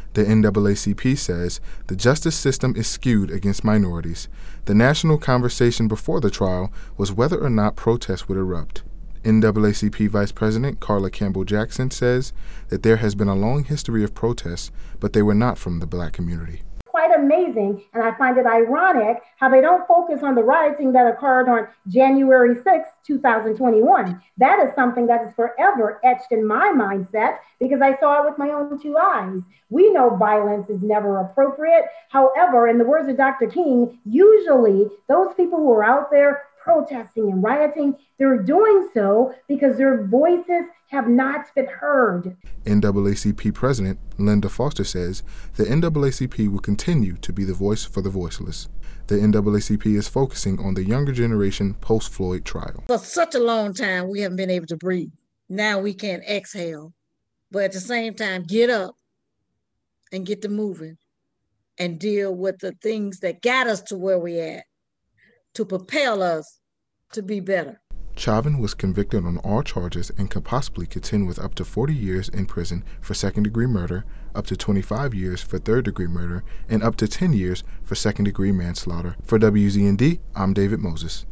The NAACP says the justice system is skewed against minorities. The national conversation before the trial was whether or not protests would erupt. NAACP Vice President Carla Campbell Jackson says that there has been a long history of protests, but they were not from the Black community. Quite amazing, and I find it ironic how they don't focus on the rioting that occurred on January 6, 2021. That is something that is forever etched in my mindset because I saw it with my own two eyes. We know violence is never appropriate. However, in the words of Dr. King, usually those people who are out there protesting and rioting, they're doing so because their voices have not been heard. NAACP President Linda Foster says the NAACP will continue to be the voice for the voiceless. The NAACP is focusing on the younger generation post-Floyd trial. For such a long time, we haven't been able to breathe. Now we can exhale, but at the same time, get up and get to moving and deal with the things that got us to where we at to propel us to be better. Chauvin was convicted on all charges and could possibly contend with up to 40 years in prison for second-degree murder, up to 25 years for third-degree murder, and up to 10 years for second-degree manslaughter. For WZND, I'm David Moses.